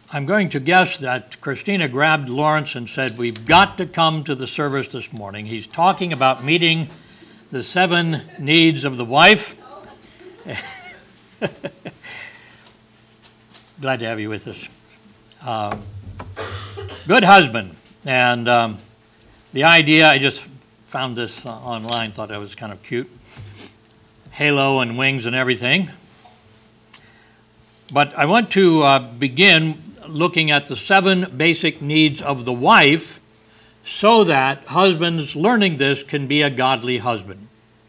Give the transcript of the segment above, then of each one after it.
I'm going to guess that Christina grabbed Lawrence and said, we've got to come to the service this morning. He's talking about meeting the 7 needs of the wife. Glad to have you with us. Good husband. And the idea, I just found this online, thought that was kind of cute. Halo and wings and everything. But I want to begin looking at the 7 basic needs of the wife so that husbands learning this can be a godly husband.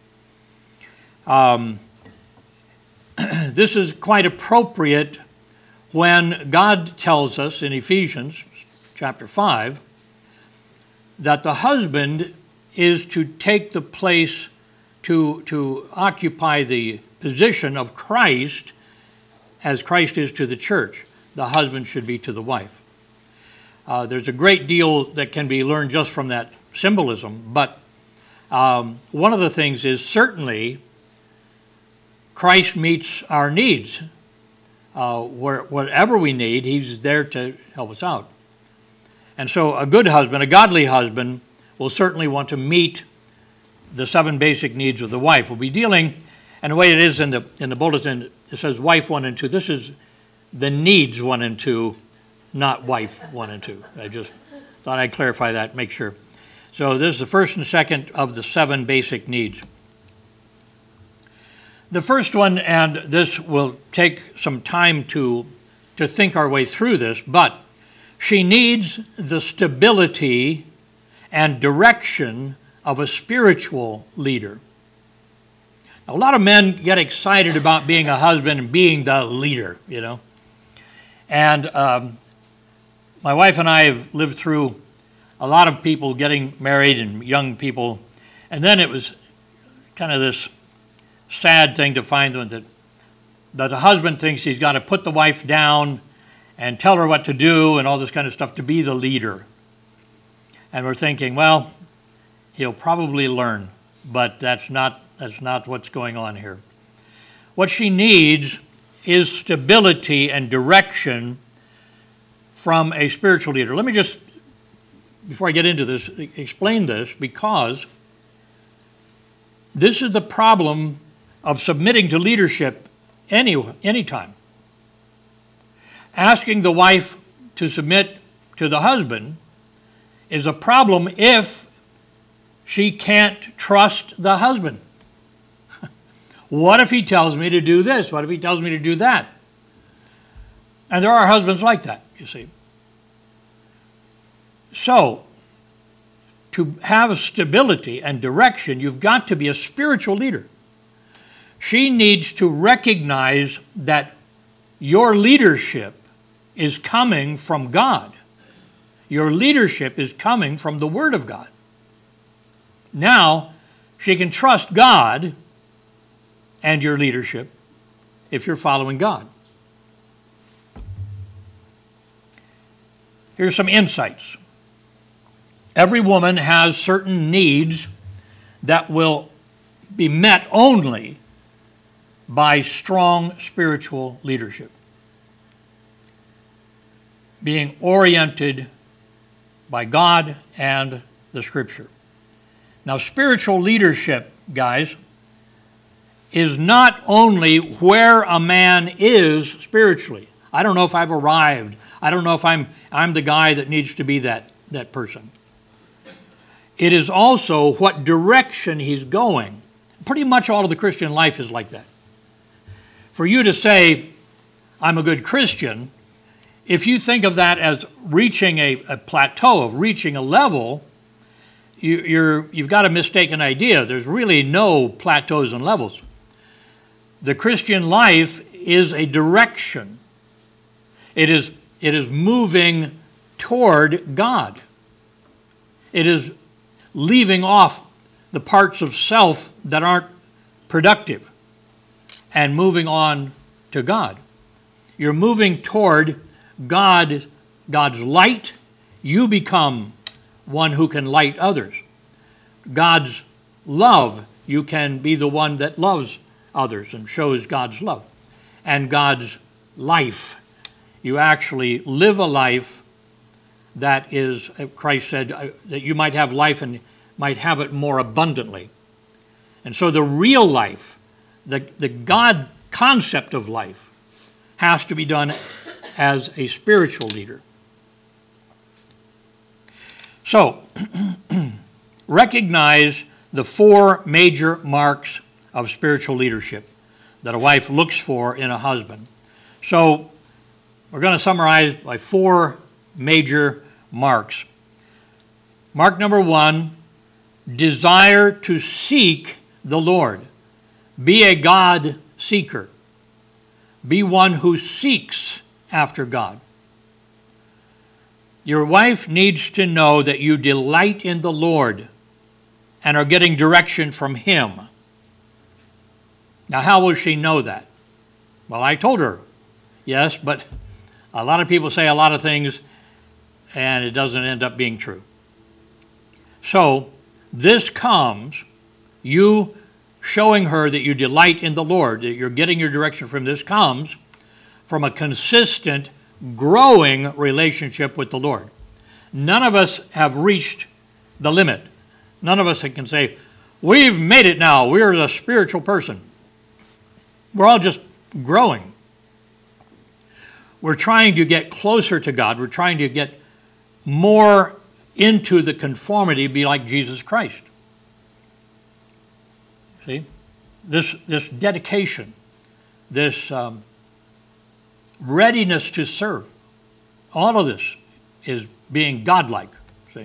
This is quite appropriate when God tells us in Ephesians chapter 5 that the husband is to take the place, to occupy the position of Christ as Christ is to the church. The husband should be to the wife. There's a great deal that can be learned just from that symbolism, but one of the things is certainly Christ meets our needs. Whatever we need, he's there to help us out. And so a good husband, a godly husband, will certainly want to meet the 7 basic needs of the wife. We'll be dealing, and the way it is in the bulletin, it says wife 1 and 2. This is the needs 1 and 2, not wife 1 and 2. I just thought I'd clarify that, make sure. So this is the first and second of the 7 basic needs. The first one, and this will take some time to think our way through this, but she needs the stability and direction of a spiritual leader. Now, a lot of men get excited about being a husband and being the leader, you know. And my wife and I have lived through a lot of people getting married and young people, and then it was kind of this sad thing to find that the husband thinks he's got to put the wife down and tell her what to do and all this kind of stuff to be the leader. And we're thinking, well, he'll probably learn, but that's not what's going on here. What she needs is stability and direction from a spiritual leader. Let me just, before I get into this, explain this, because this is the problem of submitting to leadership anytime. Asking the wife to submit to the husband is a problem if she can't trust the husband. What if he tells me to do this? What if he tells me to do that? And there are husbands like that, you see. So, to have stability and direction, you've got to be a spiritual leader. She needs to recognize that your leadership is coming from God. Your leadership is coming from the Word of God. Now, she can trust God and your leadership if you're following God. Here's some insights. Every woman has certain needs that will be met only by strong spiritual leadership. Being oriented by God and the Scripture. Now, spiritual leadership, guys, is not only where a man is spiritually. I don't know if I've arrived. I don't know if I'm the guy that needs to be that person. It is also what direction he's going. Pretty much all of the Christian life is like that. For you to say, I'm a good Christian, if you think of that as reaching a plateau, of reaching a level, you've got a mistaken idea. There's really no plateaus and levels. The Christian life is a direction. It is moving toward God. It is leaving off the parts of self that aren't productive and moving on to God. You're moving toward God's light. You become one who can light others. God's love, you can be the one that loves others and shows God's love. And God's life, you actually live a life that is, Christ said, that you might have life and might have it more abundantly. And so the real life, the God concept of life, has to be done as a spiritual leader. So, recognize the 4 major marks of spiritual leadership that a wife looks for in a husband. So, we're going to summarize by 4 major marks. Mark number 1, desire to seek the Lord. Be a God seeker. Be one who seeks after God. Your wife needs to know that you delight in the Lord and are getting direction from Him. Now, how will she know that? Well, I told her, yes, but a lot of people say a lot of things and it doesn't end up being true. So, this comes, you showing her that you delight in the Lord, that you're getting your direction from this, comes from a consistent, growing relationship with the Lord. None of us have reached the limit. None of us can say, we've made it now, we're a spiritual person. We're all just growing. We're trying to get closer to God. We're trying to get more into the conformity, be like Jesus Christ. See? This dedication, this readiness to serve, all of this is being godlike. See?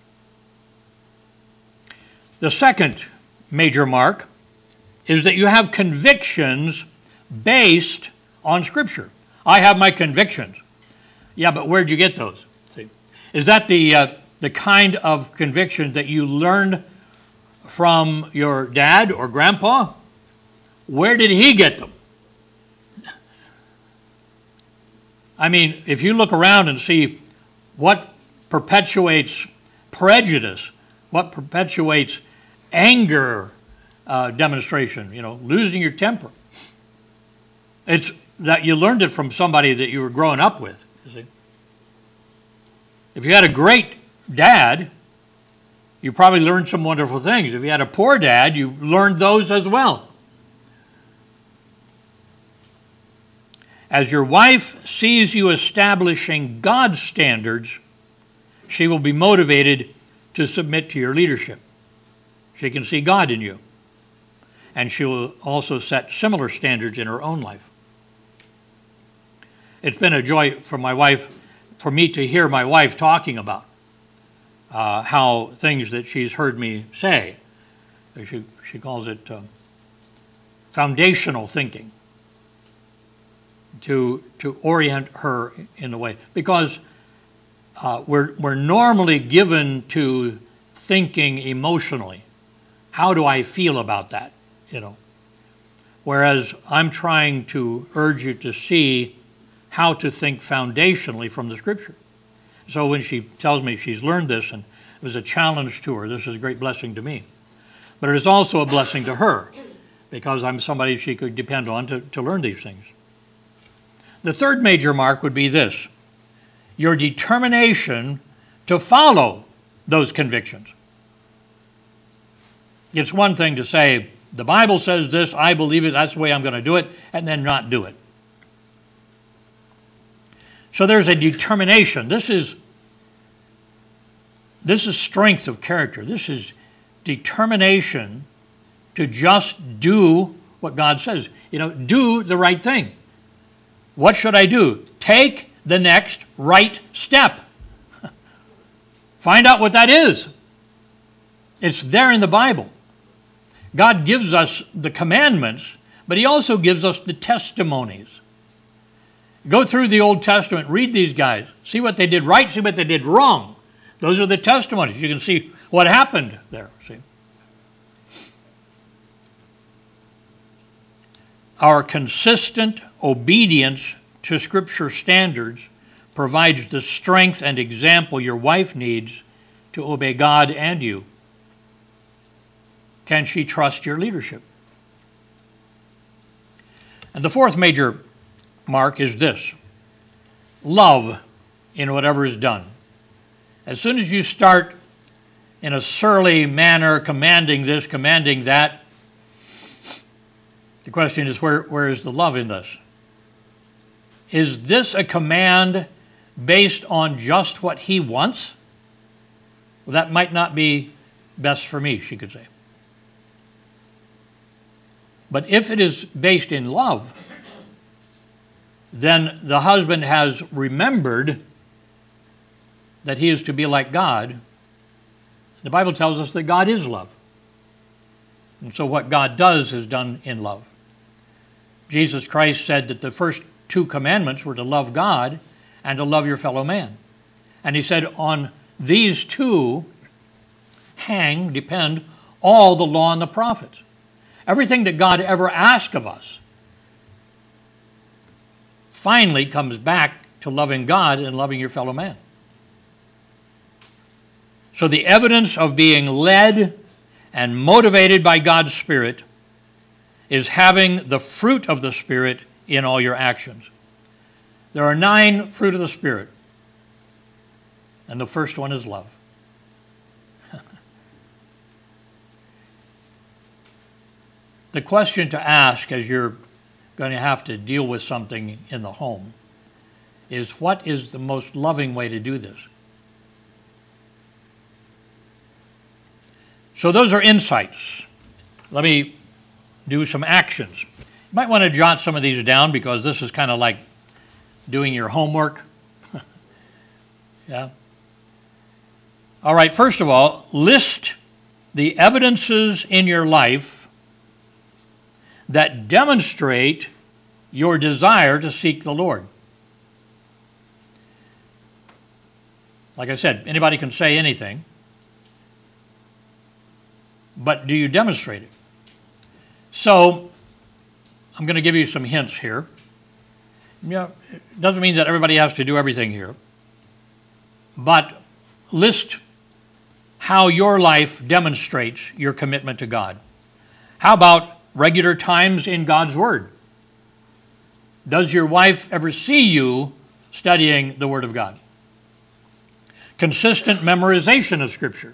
The second major mark is that you have convictions based on Scripture. I have my convictions. Yeah, but where'd you get those? See? Is that the kind of conviction that you learned from your dad or grandpa? Where did he get them? I mean, if you look around and see what perpetuates prejudice, what perpetuates anger demonstration, losing your temper, it's that you learned it from somebody that you were growing up with. You see? If you had a great dad, you probably learned some wonderful things. If you had a poor dad, you learned those as well. As your wife sees you establishing God's standards, she will be motivated to submit to your leadership. She can see God in you. And she will also set similar standards in her own life. It's been a joy for me to hear my wife talking about how things that she's heard me say. She calls it foundational thinking. To orient her in the way, because we're normally given to thinking emotionally. How do I feel about that? Whereas I'm trying to urge you to see how to think foundationally from the Scripture. So when she tells me she's learned this and it was a challenge to her, this is a great blessing to me. But it is also a blessing to her because I'm somebody she could depend on to learn these things. The third major mark would be this: your determination to follow those convictions. It's one thing to say, the Bible says this, I believe it, that's the way I'm going to do it, and then not do it. So there's a determination. This is strength of character. This is determination to just do what God says. Do the right thing. What should I do? Take the next right step. Find out what that is. It's there in the Bible. God gives us the commandments, but He also gives us the testimonies. Go through the Old Testament, read these guys, see what they did right, see what they did wrong. Those are the testimonies. You can see what happened there. See? Our consistent obedience to Scripture standards provides the strength and example your wife needs to obey God and you. Can she trust your leadership? And the fourth major mark is this: love in whatever is done. As soon as you start in a surly manner, commanding this, commanding that, the question is, where is the love in this? Is this a command based on just what he wants? Well, that might not be best for me, she could say. But if it is based in love, then the husband has remembered that he is to be like God. The Bible tells us that God is love. And so what God does is done in love. Jesus Christ said that the first 2 commandments were to love God and to love your fellow man. And he said, on these 2 depend all the law and the prophets. Everything that God ever asked of us finally comes back to loving God and loving your fellow man. So the evidence of being led and motivated by God's Spirit is having the fruit of the Spirit in all your actions. There are 9 fruit of the Spirit, and the first one is love. The question to ask as you're going to have to deal with something in the home is, what is the most loving way to do this? So those are insights. Let me do some actions. You might want to jot some of these down because this is kind of like doing your homework. Yeah. All right, first of all, list the evidences in your life that demonstrate your desire to seek the Lord. Like I said, anybody can say anything, but do you demonstrate it? So, I'm going to give you some hints here. Yeah, it doesn't mean that everybody has to do everything here, but list how your life demonstrates your commitment to God. How about regular times in God's Word? Does your wife ever see you studying the Word of God? Consistent memorization of Scripture.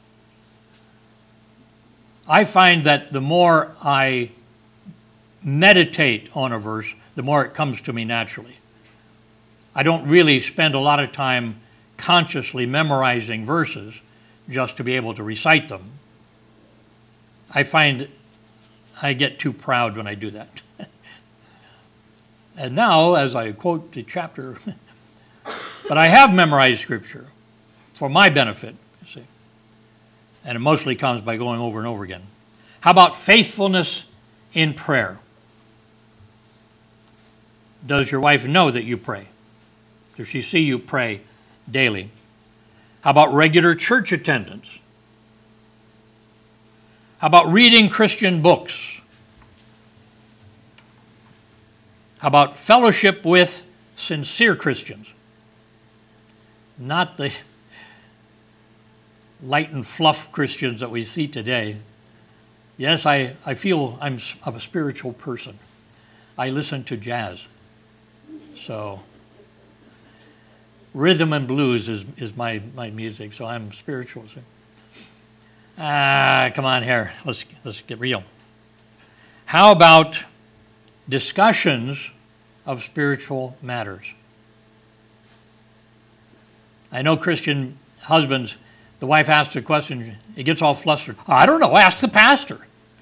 I find that the more I meditate on a verse, the more it comes to me naturally. I don't really spend a lot of time consciously memorizing verses just to be able to recite them. I find I get too proud when I do that. And now, as I quote the chapter, but I have memorized Scripture for my benefit, you see. And it mostly comes by going over and over again. How about faithfulness in prayer? Does your wife know that you pray? Does she see you pray daily? How about regular church attendance? How about reading Christian books? How about fellowship with sincere Christians? Not the light and fluff Christians that we see today. Yes, I feel I'm a spiritual person. I listen to jazz. So rhythm and blues is my music, so I'm spiritual. So. Come on here, let's get real. How about discussions of spiritual matters? I know Christian husbands, the wife asks a question, it gets all flustered. I don't know, ask the pastor.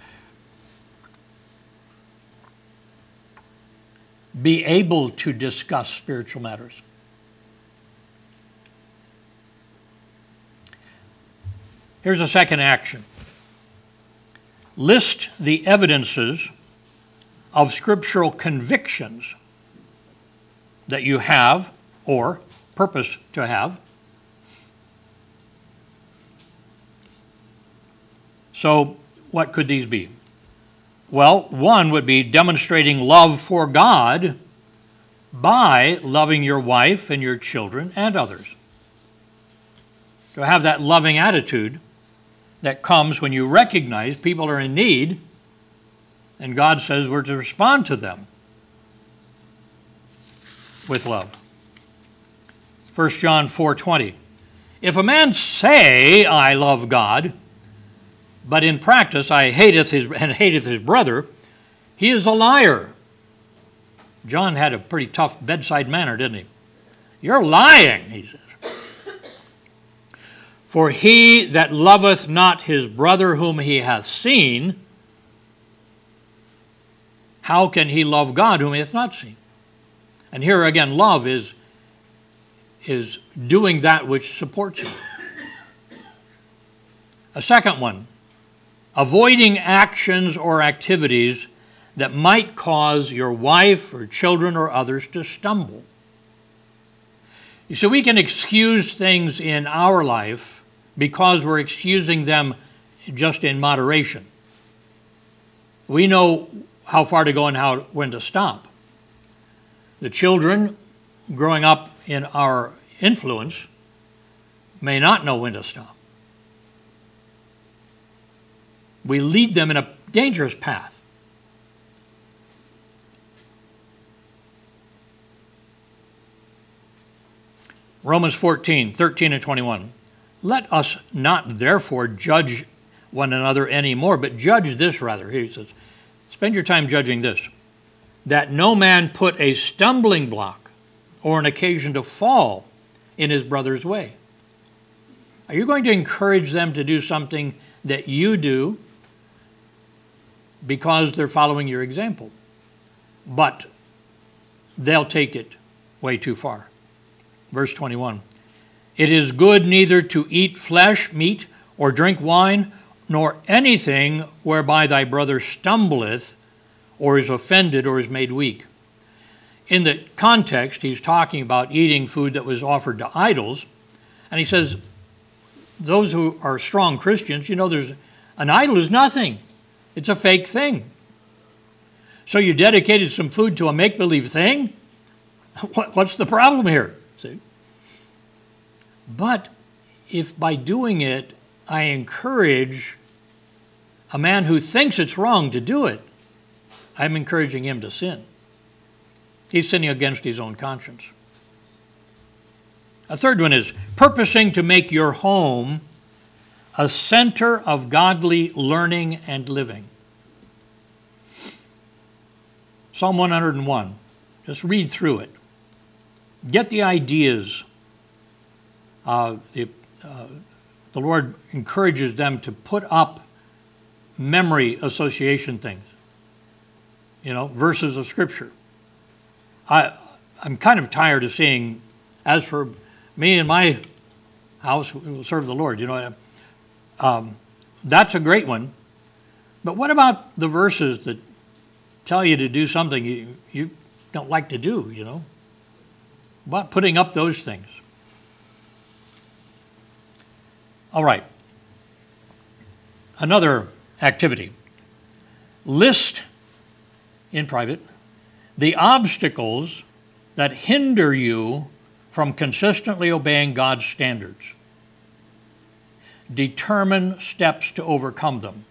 Be able to discuss spiritual matters. Here's a second action. List the evidences of scriptural convictions that you have or purpose to have. So, what could these be? Well, one would be demonstrating love for God by loving your wife and your children and others. To have that loving attitude that comes when you recognize people are in need and God says we're to respond to them with love. 1 John 4:20. If a man say, I love God, but in practice I hateth his brother, he is a liar. John had a pretty tough bedside manner, didn't he? You're lying, he says. For he that loveth not his brother whom he hath seen, how can he love God whom he hath not seen? And here again, love is doing that which supports him. A second one, avoiding actions or activities that might cause your wife or children or others to stumble. You see, we can excuse things in our life because we're excusing them just in moderation. We know how far to go and when to stop. The children growing up in our influence may not know when to stop. We lead them in a dangerous path. Romans 14:13 and 21. Let us not therefore judge one another anymore, but judge this rather. Here he says, spend your time judging this, that no man put a stumbling block or an occasion to fall in his brother's way. Are you going to encourage them to do something that you do because they're following your example? But they'll take it way too far. Verse 21, it is good neither to eat flesh, meat, or drink wine, nor anything whereby thy brother stumbleth, or is offended, or is made weak. In the context, he's talking about eating food that was offered to idols, and he says, those who are strong Christians, an idol is nothing. It's a fake thing. So you dedicated some food to a make-believe thing? What's the problem here? See? But if by doing it, I encourage a man who thinks it's wrong to do it, I'm encouraging him to sin. He's sinning against his own conscience. A third one is purposing to make your home a center of godly learning and living. Psalm 101. Just read through it. Get the ideas. The Lord encourages them to put up memory association things. Verses of Scripture. I'm kind of tired of seeing, as for me and my house, we will serve the Lord. That's a great one. But what about the verses that tell you to do something you don't like to do, About putting up those things. All right. Another activity. List in private the obstacles that hinder you from consistently obeying God's standards. Determine steps to overcome them.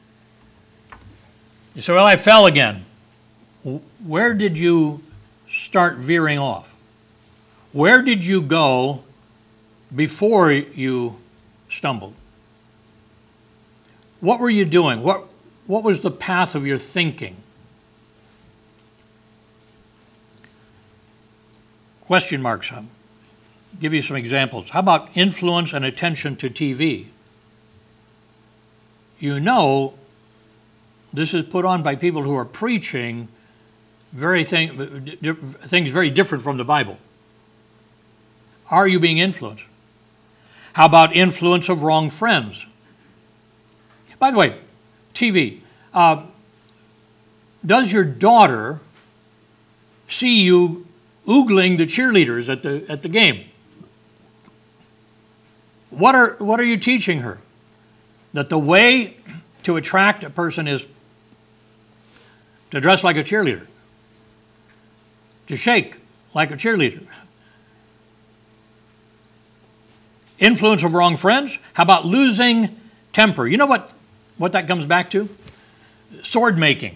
You say, well, I fell again. Where did you start veering off? Where did you go before you stumbled? What were you doing? What was the path of your thinking? Question marks. I'll give you some examples. How about influence and attention to TV? This is put on by people who are preaching things very different from the Bible. Are you being influenced? How about influence of wrong friends? By the way, TV. Does your daughter see you oogling the cheerleaders at the game? What are you teaching her? That the way to attract a person is to dress like a cheerleader, to shake like a cheerleader. Influence of wrong friends. How about losing temper? You know what that comes back to? Sword making.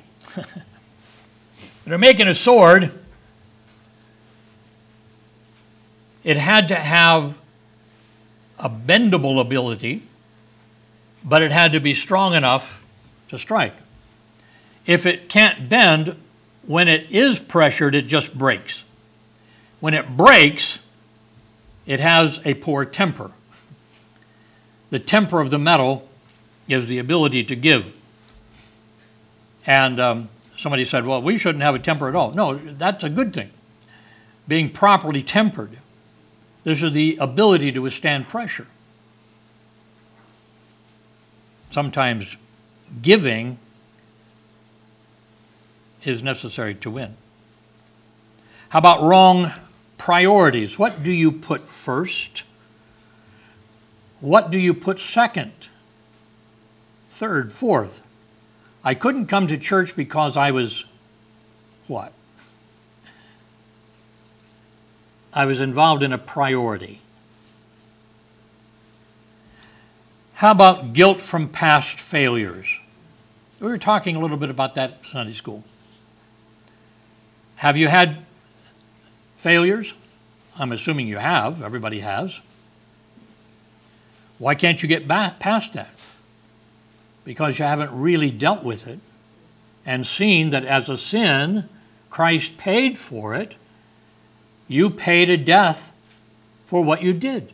They're making a sword, It had to have a bendable ability, but it had to be strong enough to strike. If it can't bend, when it is pressured, it just breaks. When it breaks, it has a poor temper. The temper of the metal is the ability to give. And somebody said, well, we shouldn't have a temper at all. No, that's a good thing. Being properly tempered. This is the ability to withstand pressure. Sometimes giving is necessary to win. How about wrong priorities? What do you put first? What do you put second? Third, fourth? I couldn't come to church because I was what? I was involved in a priority. How about guilt from past failures? We were talking a little bit about that in Sunday school. Have you had failures? I'm assuming you have. Everybody has. Why can't you get past that? Because you haven't really dealt with it and seen that as a sin, Christ paid for it. You paid a death for what you did.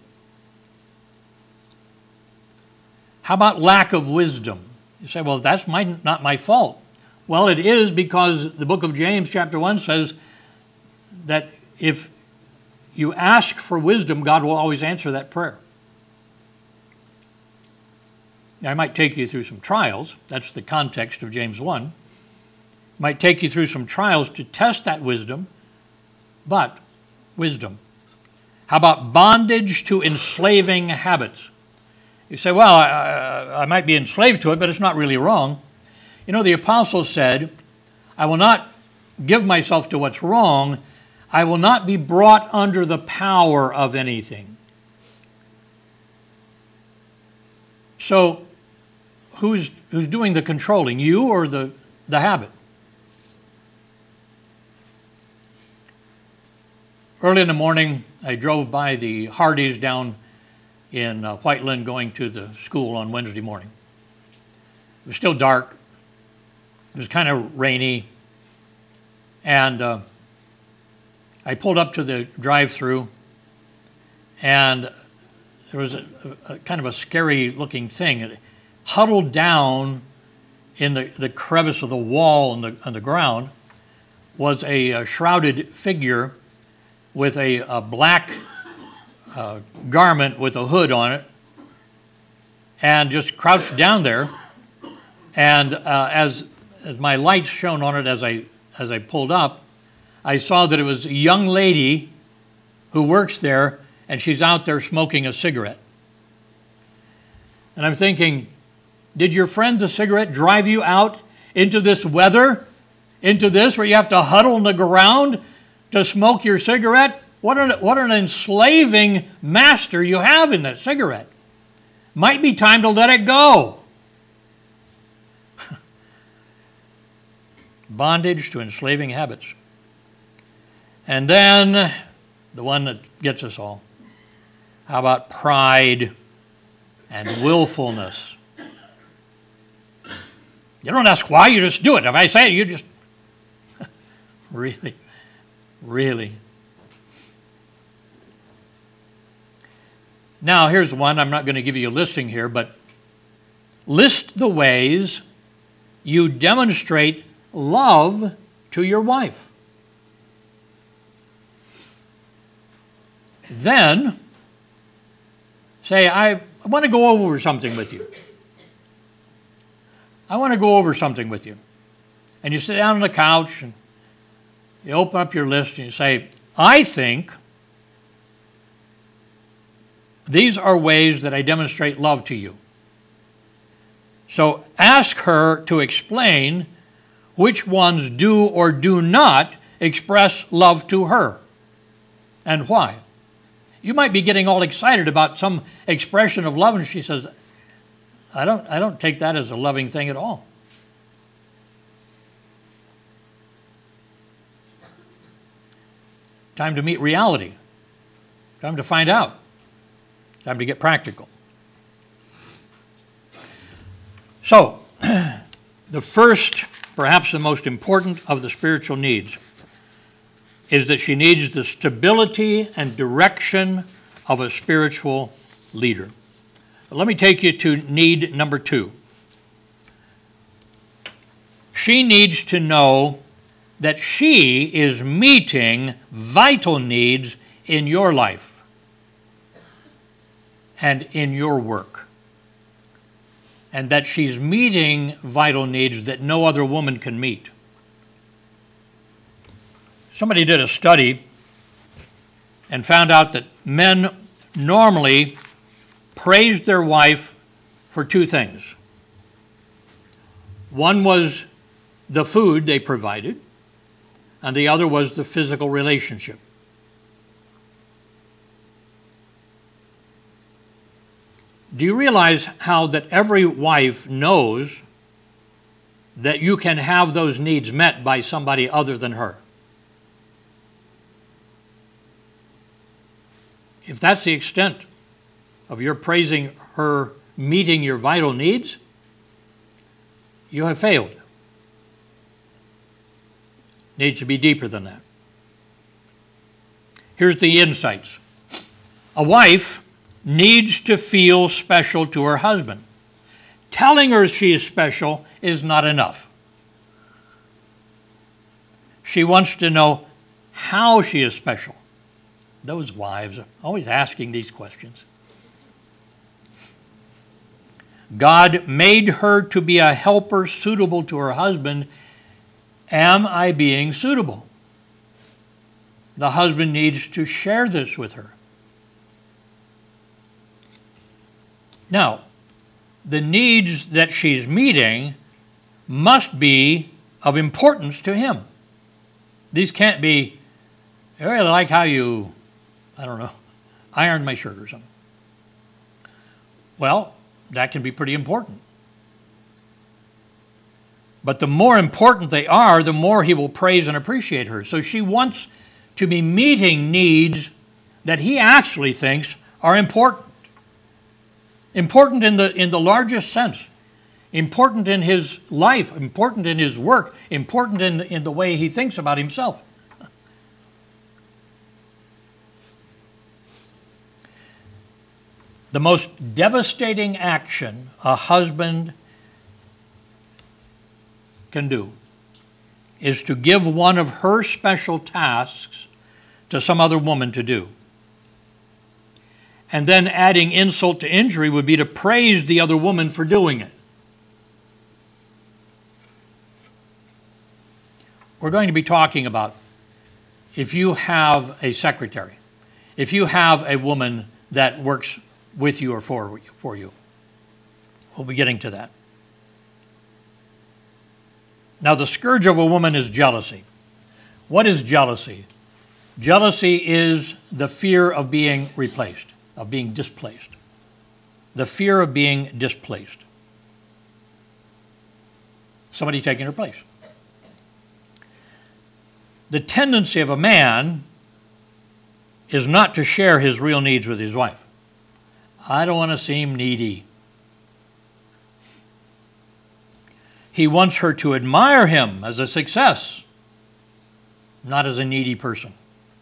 How about lack of wisdom? You say, well, that's not my fault. Well, it is, because the book of James chapter 1 says that if you ask for wisdom, God will always answer that prayer. Now, I might take you through some trials. That's the context of James 1. Might take you through some trials to test that wisdom, but wisdom. How about bondage to enslaving habits? You say, well, I might be enslaved to it, but it's not really wrong. You know, the apostle said, I will not give myself to what's wrong. I will not be brought under the power of anything. So, who's doing the controlling, you or the habit? Early in the morning, I drove by the Hardys down in Whiteland going to the school on Wednesday morning. It was still dark. It was kind of rainy. And I pulled up to the drive-through, and there was a kind of a scary-looking thing. It huddled down in the crevice of the wall on the ground was a shrouded figure with a black garment with a hood on it, and just crouched down there. And as my lights shone on it as I pulled up, I saw that it was a young lady who works there, and she's out there smoking a cigarette. And I'm thinking, did your friend the cigarette drive you out into this weather, into this where you have to huddle on the ground to smoke your cigarette? What an enslaving master you have in that cigarette. Might be time to let it go. Bondage to enslaving habits. And then the one that gets us all. How about pride and willfulness? You don't ask why, you just do it. If I say it, you just... Really. Now, here's one. I'm not going to give you a listing here, but list the ways you demonstrate love to your wife. Then, say, I want to go over something with you. I want to go over something with you. And you sit down on the couch and you open up your list and you say, I think these are ways that I demonstrate love to you. So ask her to explain which ones do or do not express love to her and why. You might be getting all excited about some expression of love, and she says, I don't take that as a loving thing at all. Time to meet reality. Time to find out. Time to get practical. So, the first, perhaps the most important of the spiritual needs is that she needs the stability and direction of a spiritual leader. But let me take you to need number 2. She needs to know that she is meeting vital needs in your life and in your work, and that she's meeting vital needs that no other woman can meet. Somebody did a study and found out that men normally praised their wife for 2 things. One was the food they provided, and the other was the physical relationship. Do you realize how that every wife knows that you can have those needs met by somebody other than her? If that's the extent of your praising her meeting your vital needs, you have failed. Needs to be deeper than that. Here's the insights. A wife needs to feel special to her husband. Telling her she is special is not enough. She wants to know how she is special. Those wives are always asking these questions. God made her to be a helper suitable to her husband. Am I being suitable? The husband needs to share this with her. Now, the needs that she's meeting must be of importance to him. These can't be, I really like how you, ironed my shirt or something. Well, that can be pretty important. But the more important they are, the more he will praise and appreciate her. So she wants to be meeting needs that he actually thinks are important. Important in the largest sense. Important in his life, important in his work, important in the way he thinks about himself. The most devastating action a husband can do is to give one of her special tasks to some other woman to do. And then adding insult to injury would be to praise the other woman for doing it. We're going to be talking about if you have a secretary, if you have a woman that works with you or for you. We'll be getting to that. Now, the scourge of a woman is jealousy. What is jealousy? Jealousy is the fear of being replaced, of being displaced. The fear of being displaced. Somebody taking her place. The tendency of a man is not to share his real needs with his wife. I don't want to seem needy. He wants her to admire him as a success, not as a needy person.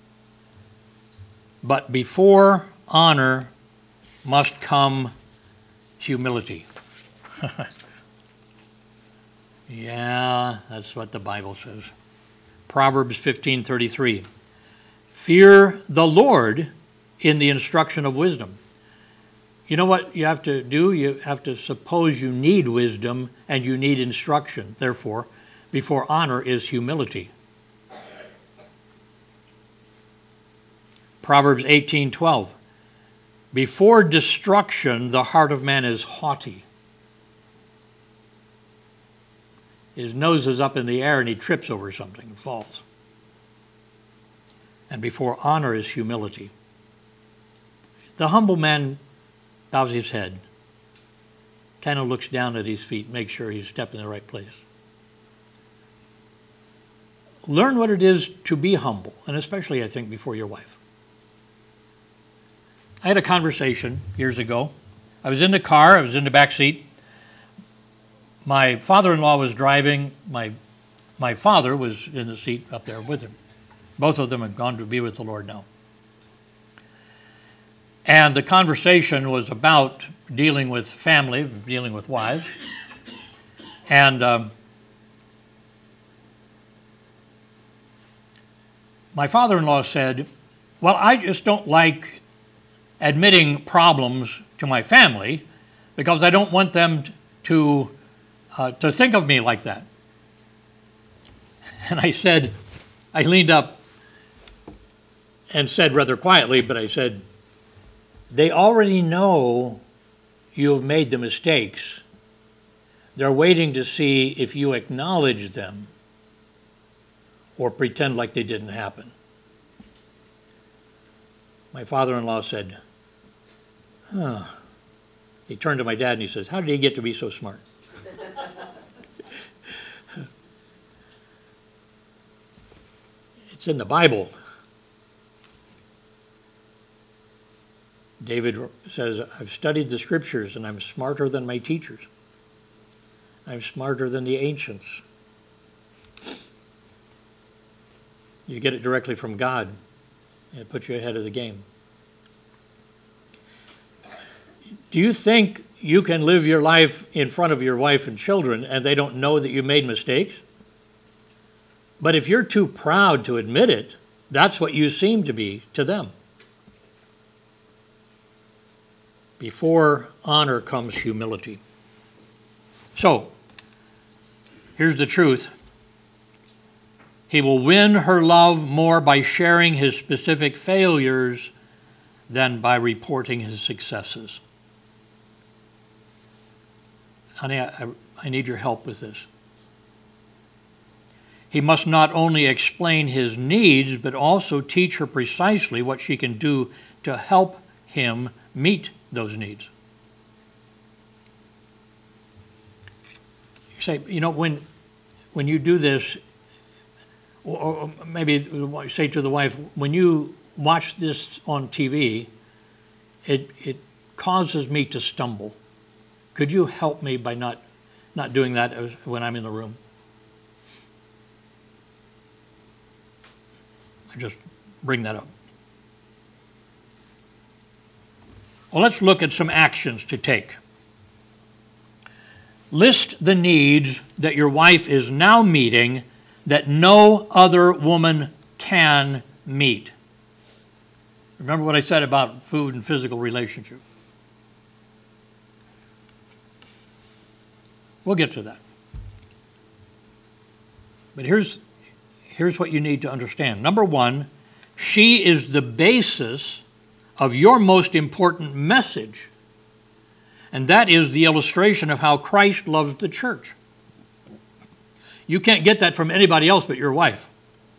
But before honor must come humility. Yeah, that's what the Bible says. Proverbs 15:33. Fear the Lord in the instruction of wisdom. You know what you have to do? You have to suppose you need wisdom and you need instruction. Therefore, before honor is humility. Proverbs 18:12. Before destruction, the heart of man is haughty. His nose is up in the air and he trips over something and falls. And before honor is humility. The humble man bows his head, kind of looks down at his feet, makes sure he's stepping in the right place. Learn what it is to be humble, and especially, I think, before your wife. I had a conversation years ago. I was in the car. I was in the back seat. My father-in-law was driving. My father was in the seat up there with him. Both of them have gone to be with the Lord now. And the conversation was about dealing with family, dealing with wives. And my father-in-law said, well, I just don't like admitting problems to my family because I don't want them to think of me like that. And I leaned up and said rather quietly, but I said, they already know you have made the mistakes. They're waiting to see if you acknowledge them or pretend like they didn't happen. My father-in-law said, huh. He turned to my dad and he says, how did he get to be so smart? It's in the Bible. David says, I've studied the scriptures and I'm smarter than my teachers. I'm smarter than the ancients. You get it directly from God, and it puts you ahead of the game. Do you think you can live your life in front of your wife and children and they don't know that you made mistakes? But if you're too proud to admit it, that's what you seem to be to them. Before honor comes humility. So, here's the truth. He will win her love more by sharing his specific failures than by reporting his successes. Honey, I need your help with this. He must not only explain his needs, but also teach her precisely what she can do to help him meet those needs. You say, when you do this, or maybe say to the wife, when you watch this on TV, it causes me to stumble. Could you help me by not doing that when I'm in the room? I just bring that up. Well, let's look at some actions to take. List the needs that your wife is now meeting that no other woman can meet. Remember what I said about food and physical relationship. We'll get to that. But here's what you need to understand. Number one, she is the basis of your most important message. And that is the illustration of how Christ loves the church. You can't get that from anybody else but your wife.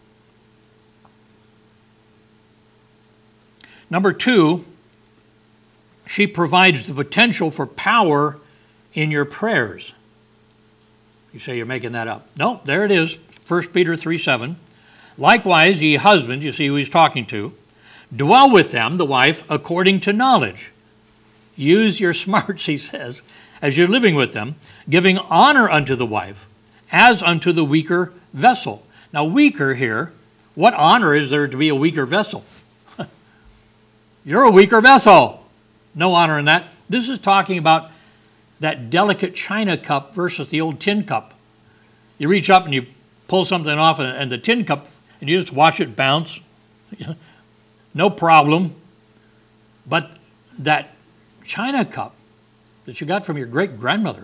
Number two, she provides the potential for power in your prayers. You say you're making that up. No, there it is. 1 Peter 3:7. Likewise, ye husbands, you see who he's talking to, dwell with them, the wife, according to knowledge. Use your smarts, he says, as you're living with them, giving honor unto the wife, as unto the weaker vessel. Now, weaker here, what honor is there to be a weaker vessel? You're a weaker vessel. No honor in that. This is talking about that delicate china cup versus the old tin cup. You reach up and you pull something off and the tin cup, and you just watch it bounce. No problem. But that china cup that you got from your great-grandmother,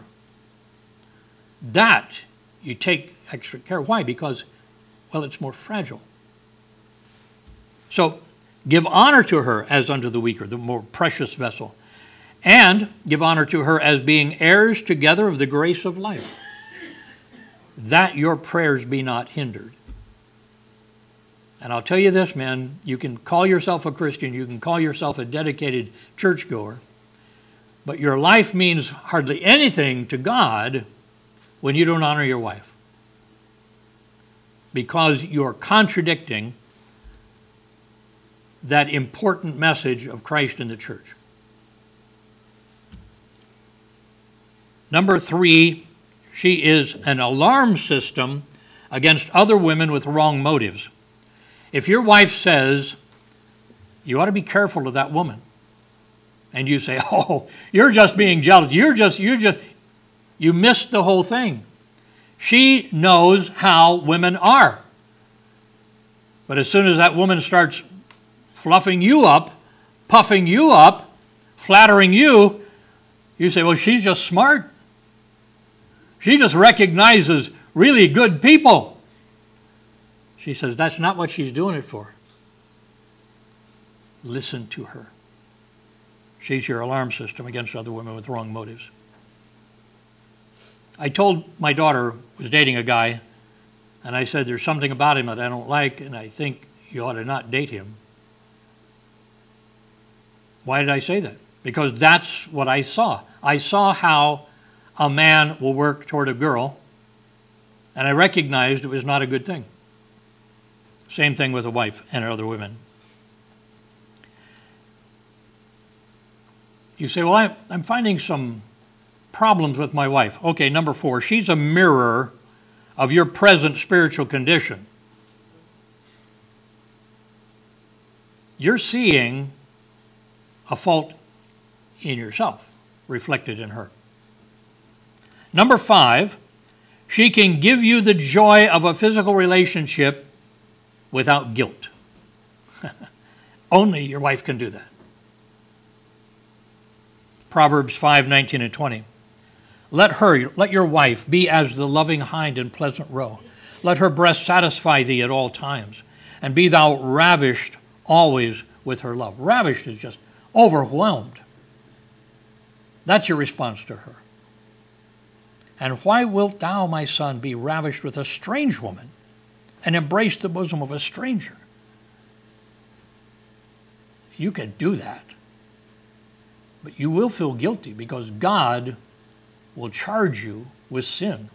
that you take extra care. Why? Because, well, it's more fragile. So give honor to her as unto the weaker, the more precious vessel. And give honor to her as being heirs together of the grace of life, that your prayers be not hindered. And I'll tell you this, man, you can call yourself a Christian, you can call yourself a dedicated churchgoer, but your life means hardly anything to God when you don't honor your wife, because you're contradicting that important message of Christ in the church. Number 3, she is an alarm system against other women with wrong motives. If your wife says, you ought to be careful of that woman, and you say, oh, you're just being jealous, you missed the whole thing. She knows how women are. But as soon as that woman starts fluffing you up, puffing you up, flattering you, you say, well, she's just smart. She just recognizes really good people. She says, that's not what she's doing it for. Listen to her. She's your alarm system against other women with wrong motives. I told my daughter, was dating a guy, and I said, there's something about him that I don't like, and I think you ought to not date him. Why did I say that? Because that's what I saw. I saw how a man will work toward a girl, and I recognized it was not a good thing. Same thing with a wife and other women. You say, well, I'm finding some problems with my wife. Okay, number 4, she's a mirror of your present spiritual condition. You're seeing a fault in yourself reflected in her. Number 5, she can give you the joy of a physical relationship without guilt. Only your wife can do that. Proverbs 5:19 and 20. Let your wife be as the loving hind in pleasant roe. Let her breast satisfy thee at all times, and be thou ravished always with her love. Ravished is just overwhelmed. That's your response to her. And why wilt thou, my son, be ravished with a strange woman, and embrace the bosom of a stranger? You can do that, but you will feel guilty because God will charge you with sin.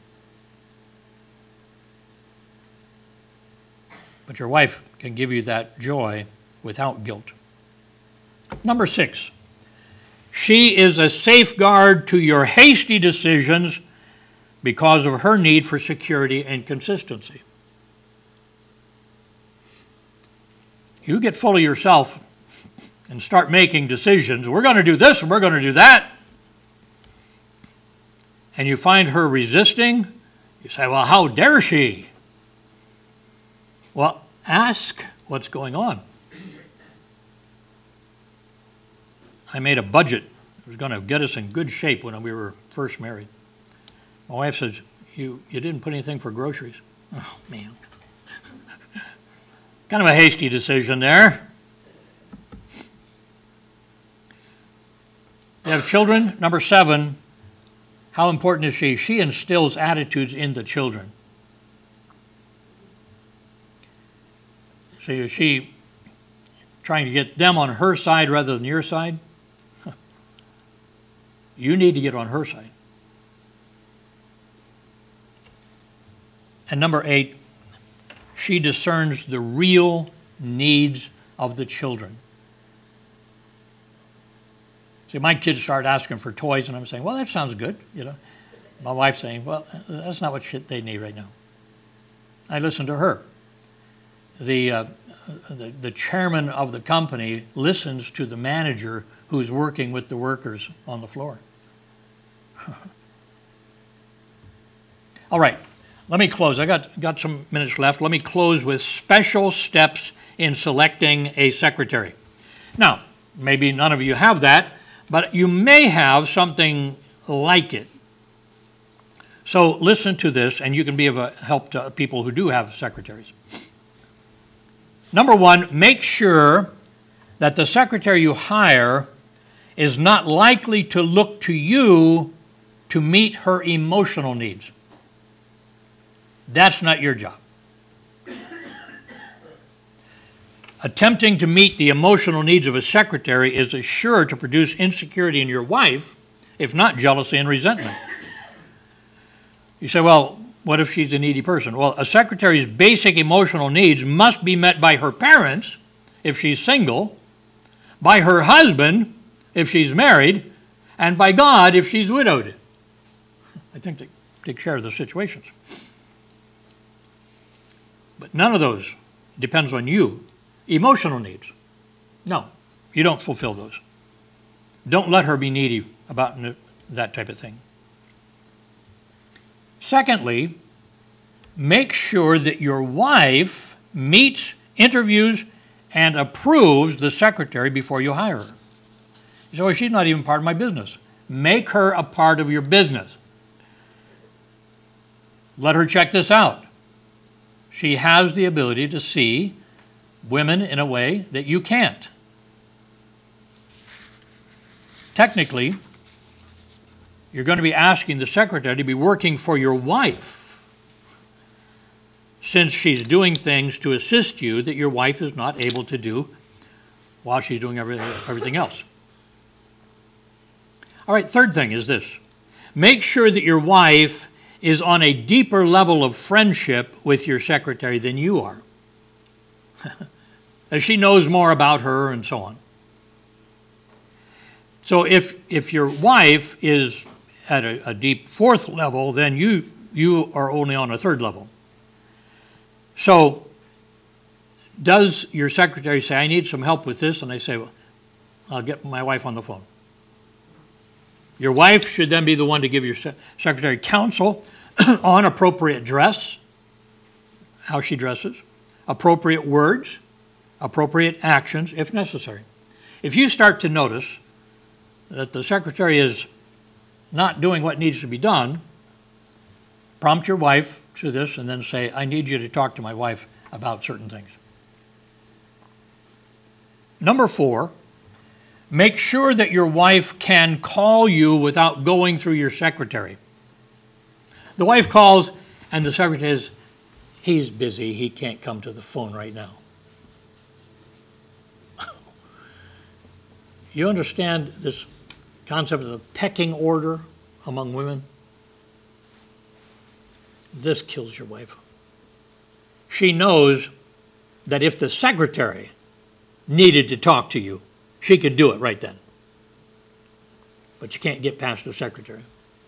But your wife can give you that joy without guilt. Number 6, she is a safeguard to your hasty decisions because of her need for security and consistency. You get full of yourself and start making decisions. We're going to do this and we're going to do that. And you find her resisting. You say, well, how dare she? Well, ask what's going on. I made a budget. It was going to get us in good shape when we were first married. My wife says, you didn't put anything for groceries. Oh, man. Kind of a hasty decision there. You have children. Number 7, how important is she? She instills attitudes in the children. So is she trying to get them on her side rather than your side? You need to get on her side. And number 8, she discerns the real needs of the children. See, my kids start asking for toys, and I'm saying, well, that sounds good, you know. My wife's saying, well, that's not what they need right now. I listen to her. The chairman of the company listens to the manager who's working with the workers on the floor. All right, let me close. I got some minutes left. Let me close with special steps in selecting a secretary. Now, maybe none of you have that, but you may have something like it. So listen to this, and you can be of a help to people who do have secretaries. Number 1, make sure that the secretary you hire is not likely to look to you to meet her emotional needs. That's not your job. Attempting to meet the emotional needs of a secretary is sure to produce insecurity in your wife, if not jealousy and resentment. You say, well, what if she's a needy person? Well, a secretary's basic emotional needs must be met by her parents if she's single, by her husband if she's married, and by God if she's widowed. I think they take care of the situations. But none of those depends on you. Emotional needs. No, you don't fulfill those. Don't let her be needy about that type of thing. Secondly, make sure that your wife meets, interviews, and approves the secretary before you hire her. You say, well, she's not even part of my business. Make her a part of your business. Let her check this out. She has the ability to see women in a way that you can't. Technically, you're going to be asking the secretary to be working for your wife, since she's doing things to assist you that your wife is not able to do while she's doing everything else. All right, third thing is this. Make sure that your wife is on a deeper level of friendship with your secretary than you are. As she knows more about her and so on. So if your wife is at a deep fourth level, then you are only on a third level. So does your secretary say, I need some help with this? And I say, well, I'll get my wife on the phone. Your wife should then be the one to give your secretary counsel on appropriate dress, how she dresses, appropriate words, appropriate actions if necessary. If you start to notice that the secretary is not doing what needs to be done, prompt your wife to this and then say, I need you to talk to my wife about certain things. Number 4, make sure that your wife can call you without going through your secretary. The wife calls and the secretary says, he's busy, he can't come to the phone right now. You understand this concept of the pecking order among women? This kills your wife. She knows that if the secretary needed to talk to you, she could do it right then. But you can't get past the secretary.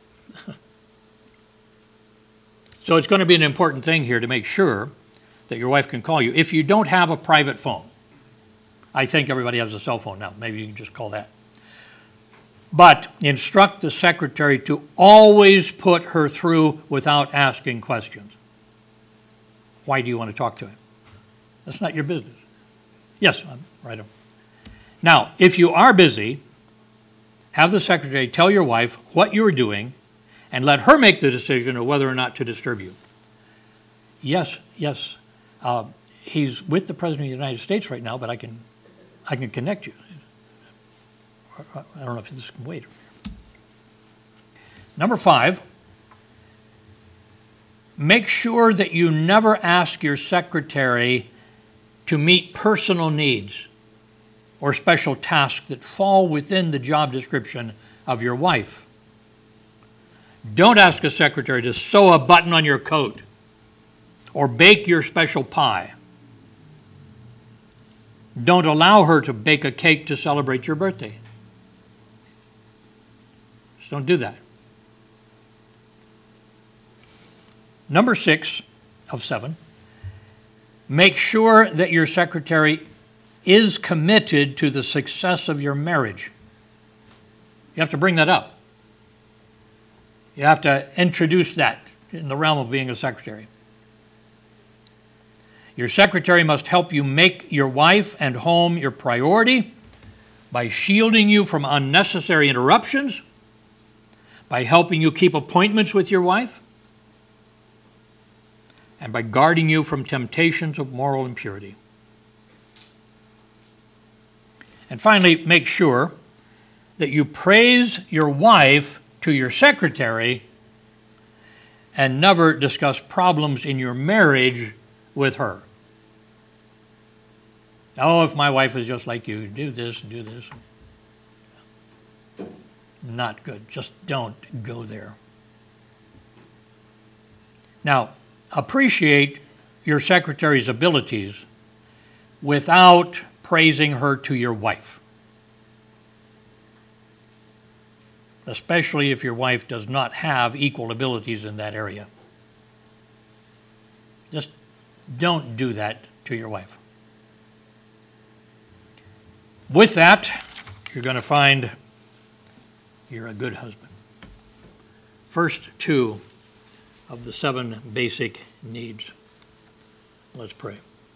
So it's going to be an important thing here to make sure that your wife can call you. If you don't have a private phone, I think everybody has a cell phone now. Maybe you can just call that. But instruct the secretary to always put her through without asking questions. Why do you want to talk to him? That's not your business. Yes, I'm right. Now, if you are busy, have the secretary tell your wife what you're doing and let her make the decision of whether or not to disturb you. Yes, he's with the President of the United States right now, but I can connect you. I don't know if this can wait. Number 5, make sure that you never ask your secretary to meet personal needs or special tasks that fall within the job description of your wife. Don't ask a secretary to sew a button on your coat or bake your special pie. Don't allow her to bake a cake to celebrate your birthday. Just don't do that. Number 6 of 7, make sure that your secretary is committed to the success of your marriage. You have to bring that up. You have to introduce that in the realm of being a secretary. Your secretary must help you make your wife and home your priority by shielding you from unnecessary interruptions, by helping you keep appointments with your wife, and by guarding you from temptations of moral impurity. And finally, make sure that you praise your wife to your secretary and never discuss problems in your marriage with her. Oh, if my wife was just like you, do this and do this. Not good. Just don't go there. Now, appreciate your secretary's abilities without praising her to your wife, especially if your wife does not have equal abilities in that area. Just don't do that to your wife. With that, you're going to find you're a good husband. First two of the 7 basic needs. Let's pray.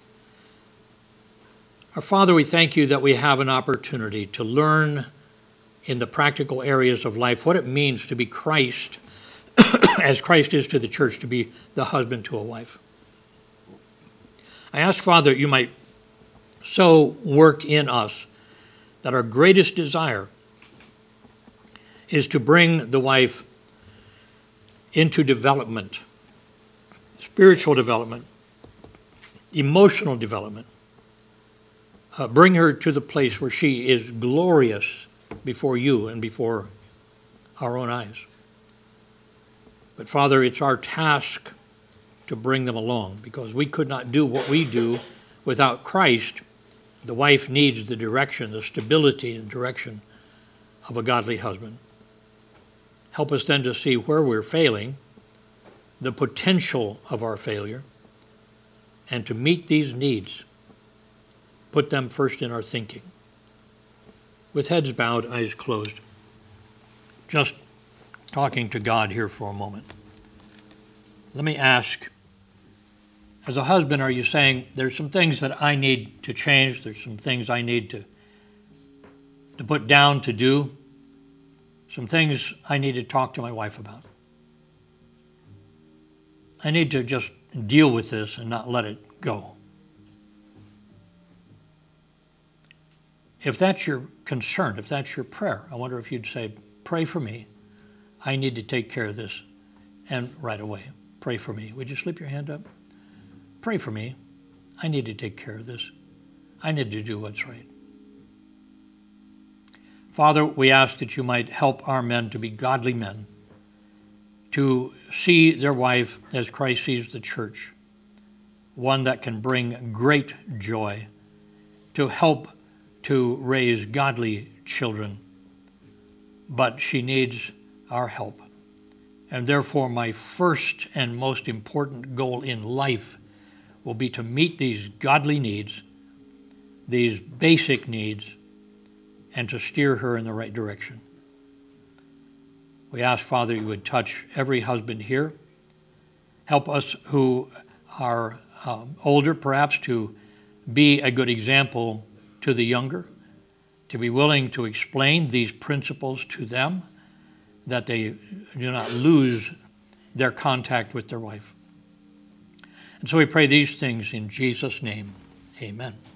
Our Father, we thank you that we have an opportunity to learn in the practical areas of life what it means to be Christ, as Christ is to the church, to be the husband to a wife. I ask, Father, that you might so work in us that our greatest desire is to bring the wife into development, spiritual development, emotional development. Bring her to the place where she is glorious before you and before our own eyes. But Father, it's our task to bring them along, because we could not do what we do without Christ. The wife needs the direction, the stability and direction of a godly husband. Help us then to see where we're failing, the potential of our failure, and to meet these needs, put them first in our thinking. With heads bowed, eyes closed, just talking to God here for a moment. Let me ask, as a husband, are you saying, there's some things that I need to change, there's some things I need to put down to do, some things I need to talk to my wife about? I need to just deal with this and not let it go. If that's your concern, if that's your prayer, I wonder if you'd say, pray for me. I need to take care of this. And right away, pray for me. Would you slip your hand up? Pray for me. I need to take care of this. I need to do what's right. Father, we ask that you might help our men to be godly men, to see their wife as Christ sees the church, one that can bring great joy, to help to raise godly children. But she needs our help. And therefore, my first and most important goal in life will be to meet these godly needs, these basic needs, and to steer her in the right direction. We ask, Father, you would touch every husband here. Help us who are older, perhaps, to be a good example to the younger, to be willing to explain these principles to them, that they do not lose their contact with their wife. And so we pray these things in Jesus' name. Amen.